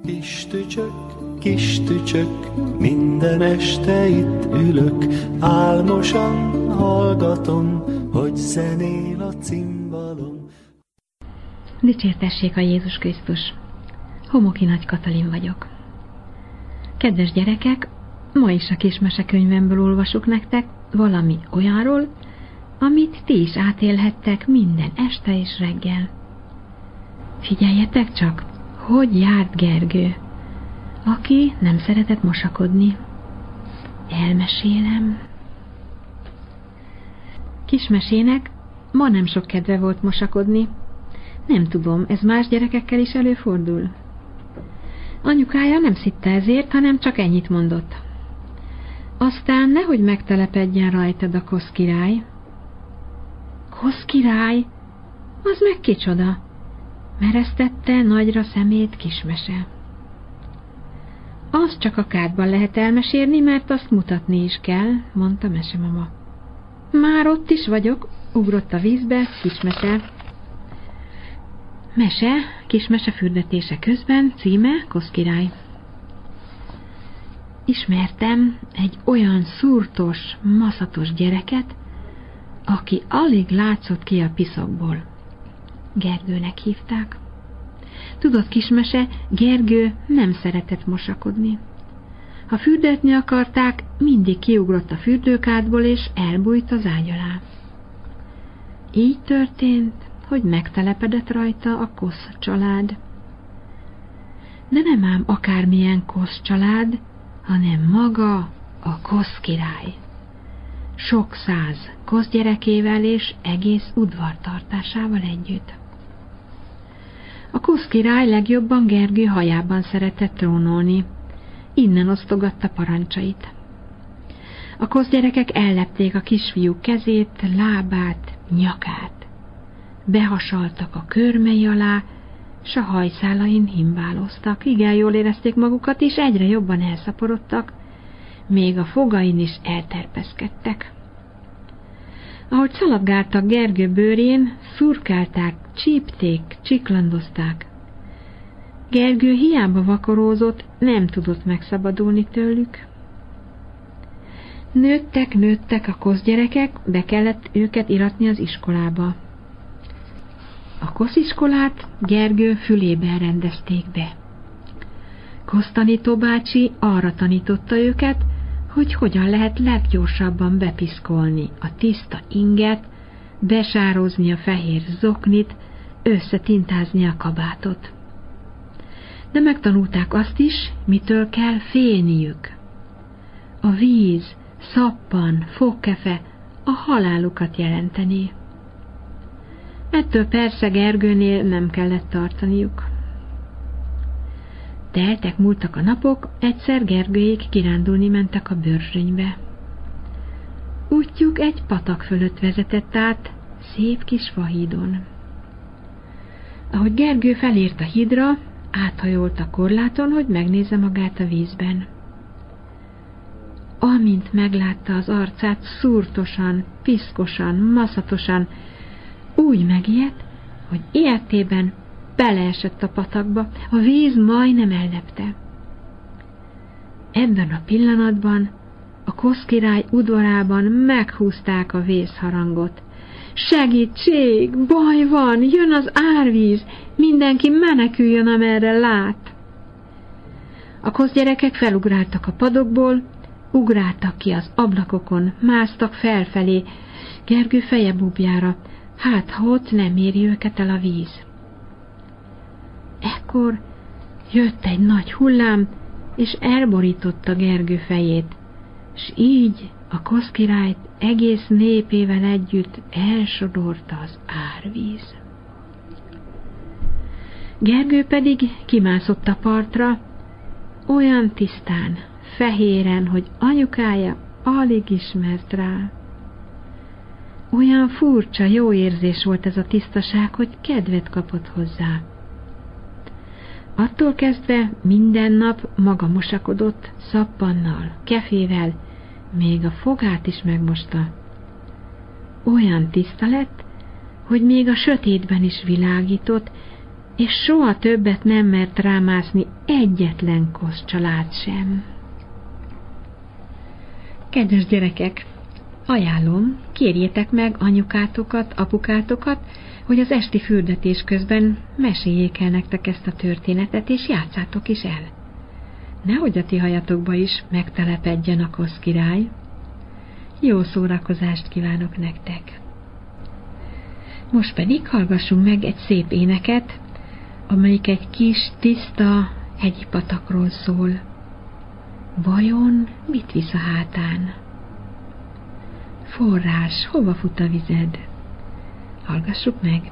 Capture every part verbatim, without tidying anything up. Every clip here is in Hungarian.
Kis tücsök, kis tücsök, minden este itt ülök, álmosan hallgatom, hogy zenél a cimbalom. Dicsértessék a Jézus Krisztus! Homoki Nagy Katalin vagyok. Kedves gyerekek, ma is a kis mesekönyvemből olvasok nektek valami olyanról, amit ti is átélhettek minden este és reggel. Figyeljetek csak, hogy járt Gergő, aki nem szeretett mosakodni. Elmesélem. Kismesének ma nem sok kedve volt mosakodni. Nem tudom, ez más gyerekekkel is előfordul. Anyukája nem szitta ezért, hanem csak ennyit mondott. Aztán nehogy megtelepedjen rajtad a kosz király. Kosz király? Az meg kicsoda? Meresztette nagyra szemét Kismese. Azt csak a kádban lehet elmesélni, mert azt mutatni is kell, mondta mesemama. Már ott is vagyok, ugrott a vízbe Kismese. Mese, Kismese fürdetése közben, címe Kosz király. Ismertem egy olyan szúrtos, maszatos gyereket, aki alig látszott ki a piszokból. Gergőnek hívták. Tudod, Kismese, Gergő nem szeretett mosakodni. Ha fürdetni akarták, mindig kiugrott a fürdőkádból és elbújt az ágy alá. Így történt, hogy megtelepedett rajta a Kosz család. De nem ám akármilyen Kosz család, hanem maga a Kosz király. Sok száz Kosz gyerekével és egész udvartartásával együtt. A Kosz király legjobban Gergő hajában szeretett trónolni, innen osztogatta parancsait. A Kosz gyerekek ellepték a kisfiú kezét, lábát, nyakát. Behasaltak a körmei alá, s a hajszálain himbáloztak. Igen jól érezték magukat, és egyre jobban elszaporodtak, még a fogain is elterpeszkedtek. Ahogy szaladgáltak Gergő bőrén, szurkálták, csípték, csiklandozták. Gergő hiába vakarózott, nem tudott megszabadulni tőlük. Nőttek, nőttek a Kosz gyerekek, be kellett őket iratni az iskolába. A Kosz iskolát Gergő fülében rendezték be. Kosz tanító bácsi arra tanította őket, hogy hogyan lehet leggyorsabban bepiszkolni a tiszta inget, besározni a fehér zoknit, összetintázni a kabátot. De megtanulták azt is, mitől kell félniük. A víz, szappan, fogkefe a halálukat jelenteni. Ettől persze Gergőnél nem kellett tartaniuk. Teltek, múltak a napok, egyszer Gergőjék kirándulni mentek a Börzsönybe. Útjuk egy patak fölött vezetett át, szép kis fahídon. Ahogy Gergő felért a hídra, áthajolt a korláton, hogy megnézze magát a vízben. Amint meglátta az arcát szúrtosan, piszkosan, maszatosan, úgy megijedt, hogy ilyetében beleesett a patakba, a víz majdnem ellepte. Ebben a pillanatban a Kosz király udvarában meghúzták a vészharangot. Segítség! Baj van! Jön az árvíz! Mindenki meneküljön, amerre lát! A Kosz gyerekek felugráltak a padokból, ugráltak ki az ablakokon, másztak felfelé, Gergő feje búbjára, hát ha ott nem éri őket el a víz. Ekkor jött egy nagy hullám, és elborította Gergő fejét, s így a Kosz királyt egész népével együtt elsodorta az árvíz. Gergő pedig kimászott a partra, olyan tisztán, fehéren, hogy anyukája alig ismert rá. Olyan furcsa, jó érzés volt ez a tisztaság, hogy kedvet kapott hozzá. Attól kezdve minden nap maga mosakodott szappannal, kefével, még a fogát is megmosta. Olyan tiszta lett, hogy még a sötétben is világított, és soha többet nem mert rámászni egyetlen kosz család sem. Kedves gyerekek, ajánlom, kérjétek meg anyukátokat, apukátokat, hogy az esti fürdetés közben meséljék el nektek ezt a történetet, és játszátok is el. Nehogy a ti hajatokba is megtelepedjen a kosz király. Jó szórakozást kívánok nektek! Most pedig hallgassunk meg egy szép éneket, amelyik egy kis, tiszta hegyi patakról szól. Vajon mit visz a hátán? Forrás, hova fut a vized? Hallgassuk meg!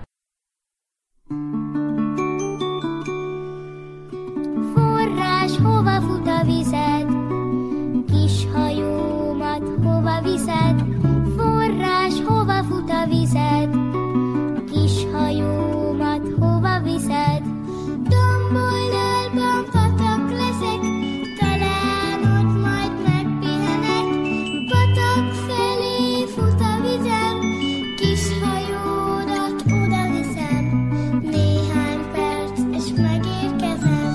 Forrás, hova fut a vized? Kis hajómat hova viszed? Forrás, hova fut a vized? Kis hajómat hova viszed? Domboldalban patak leszek, talán ott majd megpihenek. Patak felé fut a vizem, kis hajódat oda viszem. Néhány perc, és megérkezem.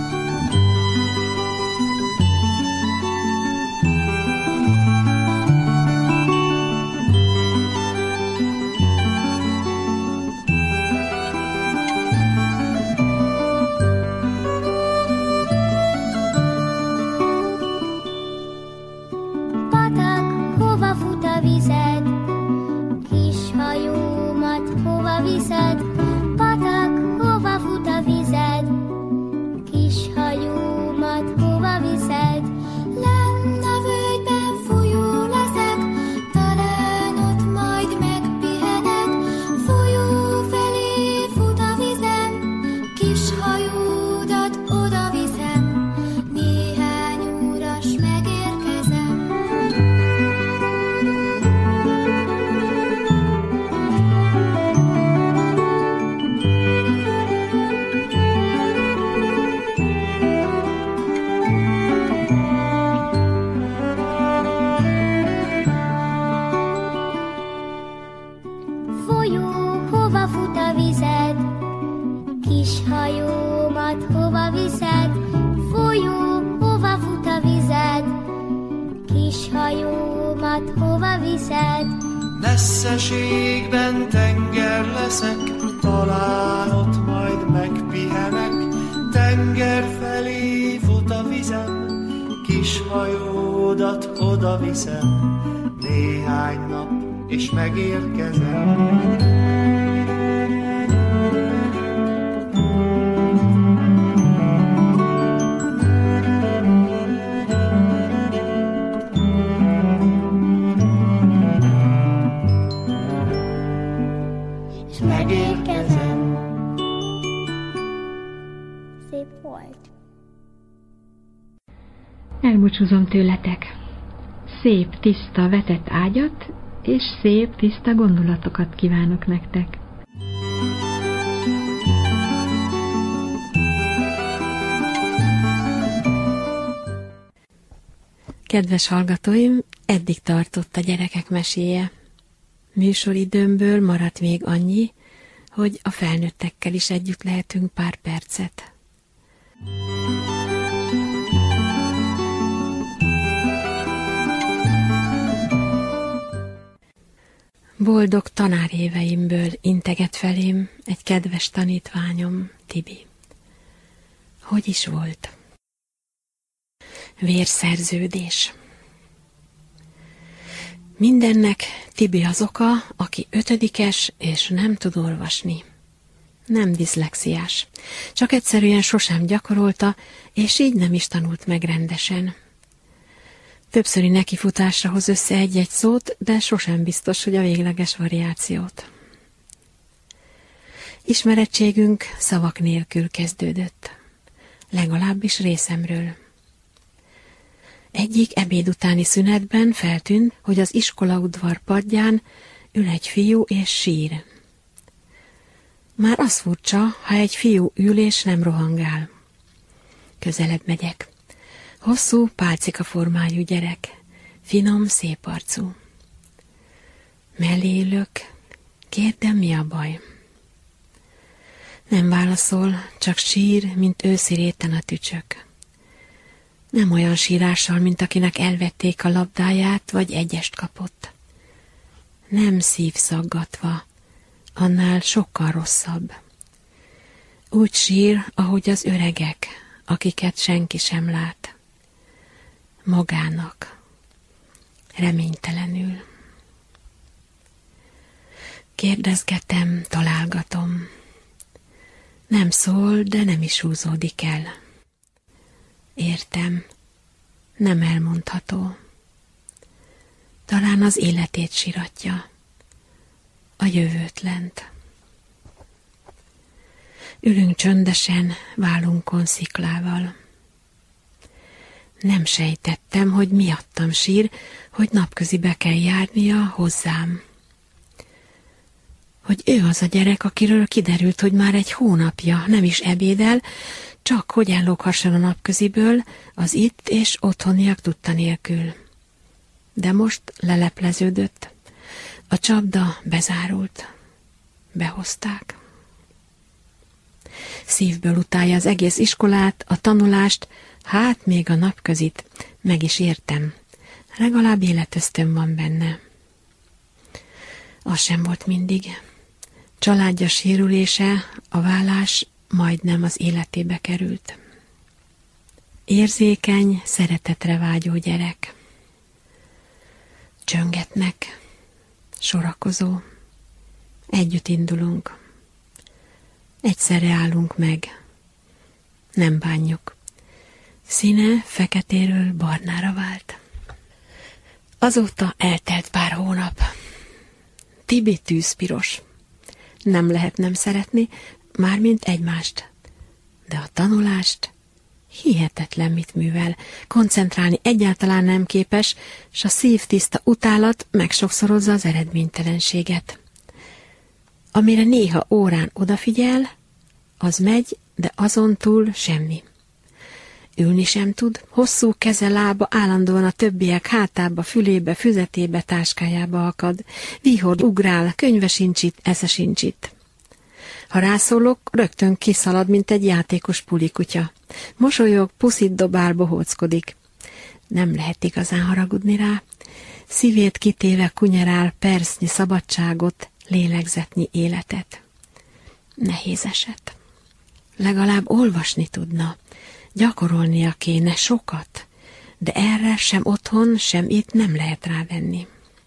Patak, hova fut a vized? Kis hajómat hova viszed? Patak, hova fut a vized? Kis hajómat hova viszed? Lenn a völgyben folyó leszek, talán ott majd megpihenek. Folyó felé fut a vizem, kis hajódat oda viszem. Néhány óra, s megérkezem. Folyó, hova fut a vized? Kis hajómat hova viszed? Folyó, hova fut a vized? Kis hajómat hova viszed? Messzeségben tenger leszek, talán ott majd megpihenek. Tenger felé fut a vizem, kis hajódat oda viszem. Néhány nap, és megérkezem. És megérkezem. Szép volt. Elbúcsúzom tőletek. Szép, tiszta, vetett ágyat, és szép, tiszta gondolatokat kívánok nektek. Kedves hallgatóim, eddig tartott a gyerekek meséje. Műsoridőmből maradt még annyi, hogy a felnőttekkel is együtt lehetünk pár percet. Boldog tanáréveimből integet felém egy kedves tanítványom, Tibi. Hogy is volt? Vérszerződés. Mindennek Tibi az oka, aki ötödikes és nem tud olvasni. Nem diszlexiás, csak egyszerűen sosem gyakorolta, és így nem is tanult meg rendesen. Többszöri nekifutásra hoz össze egy-egy szót, de sosem biztos, hogy a végleges variációt. Ismerettségünk szavak nélkül kezdődött, legalábbis részemről. Egyik ebéd utáni szünetben feltűnt, hogy az iskolaudvar padján ül egy fiú és sír. Már az furcsa, ha egy fiú ül és nem rohangál. Közelebb megyek. Hosszú, pálcika formájú gyerek, finom, szép arcú. Mellé ülök, kérdem, mi a baj. Nem válaszol, csak sír, mint őszi réten a tücsök. Nem olyan sírással, mint akinek elvették a labdáját, vagy egyest kapott. Nem szívszaggatva, annál sokkal rosszabb. Úgy sír, ahogy az öregek, akiket senki sem lát. Magának, reménytelenül. Kérdezgetem, találgatom. Nem szól, de nem is húzódik el. Értem, nem elmondható. Talán az életét siratja, a jövőtlent. Ülünk csöndesen, vállunkon sziklával. Nem sejtettem, hogy miattam sír, hogy napközibe kell járnia hozzám. Hogy ő az a gyerek, akiről kiderült, hogy már egy hónapja nem is ebédel, csak hogy elloghasson a napköziből az itt és otthoniak tudta nélkül. De most lelepleződött. A csapda bezárult. Behozták. Szívből utálja az egész iskolát, a tanulást, hát még a napközit. Meg is értem. Legalább életösztön van benne. Az sem volt mindig. Családja sérülése, a vállás majdnem az életébe került. Érzékeny, szeretetre vágyó gyerek. Csöngetnek, sorakozó. Együtt indulunk. Egyszerre állunk meg. Nem bánjuk. Színe feketéről barnára vált. Azóta eltelt pár hónap. Tibi tűzpiros. Nem lehet nem szeretni, mármint egymást. De a tanulást hihetetlen mit művel. Koncentrálni egyáltalán nem képes, s a szívtiszta utálat megsokszorozza az eredménytelenséget. Amire néha órán odafigyel, az megy, de azon túl semmi. Ülni sem tud, hosszú keze, lába állandóan a többiek hátába, fülébe, füzetébe, táskájába akad. Vihord, ugrál, könyve sincs itt, esze sincs itt. Ha rászólok, rögtön kiszalad, mint egy játékos pulikutya. Mosolyog, puszit dobál, bohóckodik. Nem lehet igazán haragudni rá. Szívét kitéve kunyerál percnyi szabadságot, lélegzetnyi életet. Nehéz eset. Legalább olvasni tudna. Gyakorolnia kéne sokat, de erre sem otthon, sem itt nem lehet rávenni.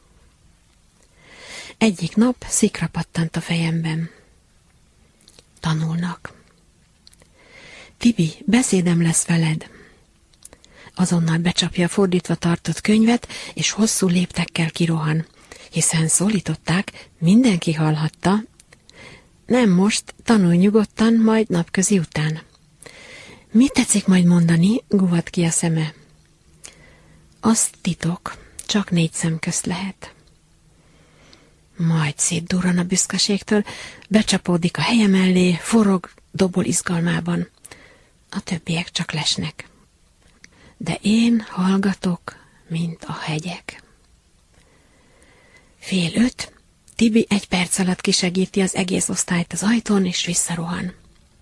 Egyik nap szikra pattant a fejemben. Tanulnak. Tibi, beszédem lesz veled. Azonnal becsapja a fordítva tartott könyvet, és hosszú léptekkel kirohan, hiszen szólították, mindenki hallhatta. Nem most, tanulj nyugodtan, majd napközi után. Mit tetszik majd mondani? Guvad ki a szeme. Az titok, csak négy szem közt lehet. Majd szétdurran a büszkeségtől, becsapódik a helye mellé, forog, dobol izgalmában. A többiek csak lesnek. De én hallgatok, mint a hegyek. Fél öt, Tibi egy perc alatt kisegíti az egész osztályt az ajtón, és visszarohan.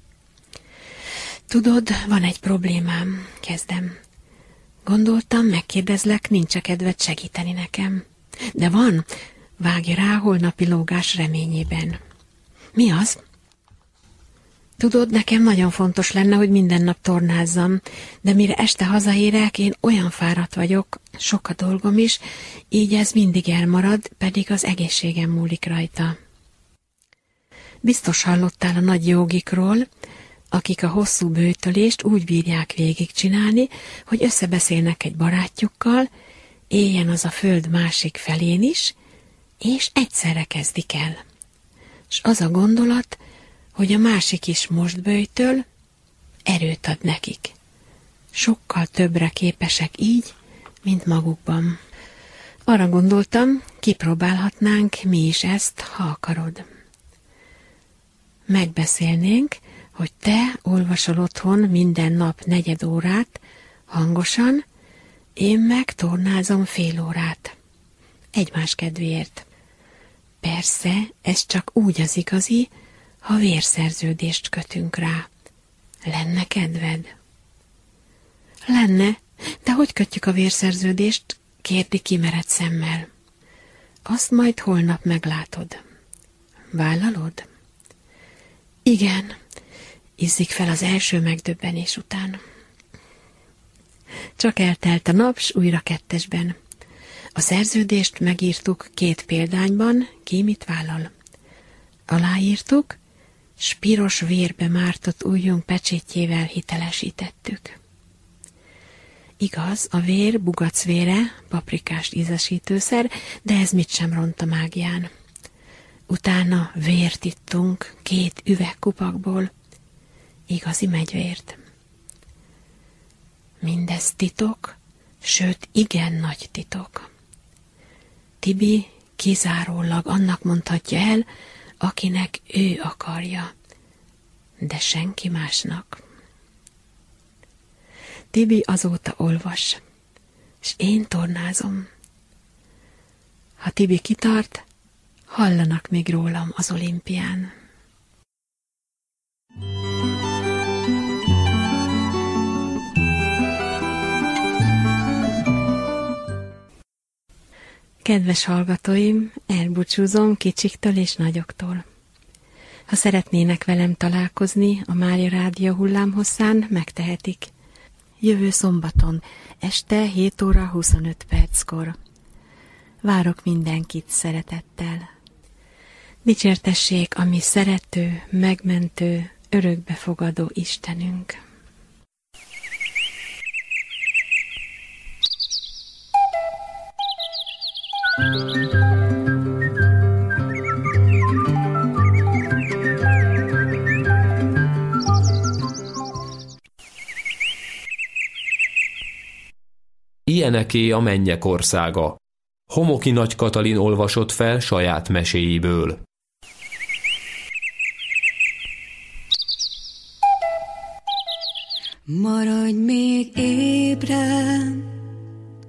Tudod, van egy problémám, kezdem. Gondoltam, megkérdezlek, nincs a kedved segíteni nekem. De van, vágja rá holnapi lógás reményében. Mi az? Tudod, nekem nagyon fontos lenne, hogy minden nap tornázzam, de mire este hazaérek, én olyan fáradt vagyok, sok a dolgom is, így ez mindig elmarad, pedig az egészségem múlik rajta. Biztos hallottál a nagy jogikról, akik a hosszú böjtölést úgy bírják végigcsinálni, hogy összebeszélnek egy barátjukkal, éljen az a föld másik felén is, és egyszerre kezdik el. S az a gondolat, hogy a másik is most böjtöl, erőt ad nekik. Sokkal többre képesek így, mint magukban. Arra gondoltam, kipróbálhatnánk mi is ezt, ha akarod. Megbeszélnénk, hogy te olvasol otthon minden nap negyed órát, hangosan, én meg tornázom fél órát. Egymás kedvéért. Persze, ez csak úgy az igazi, ha vérszerződést kötünk rá. Lenne kedved? Lenne, de hogy kötjük a vérszerződést? Kérdi kimerett szemmel. Azt majd holnap meglátod. Vállalod? Igen, izzik fel az első megdöbbenés után. Csak eltelt a nap, s újra kettesben. A szerződést megírtuk két példányban, ki mit vállal. Aláírtuk, s piros vérbe mártott ujjunk pecsétjével hitelesítettük. Igaz, a vér bugacvére, paprikás ízesítőszer, de ez mit sem ront a mágián. Utána vért ittunk két üvegkupakból, igazi megyvért. Mindez titok, sőt igen nagy titok. Tibi kizárólag annak mondhatja el, akinek ő akarja, de senki másnak. Tibi azóta olvas, s én tornázom. Ha Tibi kitart, hallanak még rólam az olimpián. Kedves hallgatóim, elbúcsúzom kicsiktől és nagyoktól. Ha szeretnének velem találkozni a Mária Rádió hullámhosszán, megtehetik. Jövő szombaton, este hét óra huszonöt perckor. Várok mindenkit szeretettel. Dicsértessék a mi szerető, megmentő, örökbefogadó Istenünk. Ilyeneké a mennyek országa. Homoki Nagy Katalin olvasott fel saját meséiből. Maradj még ébren,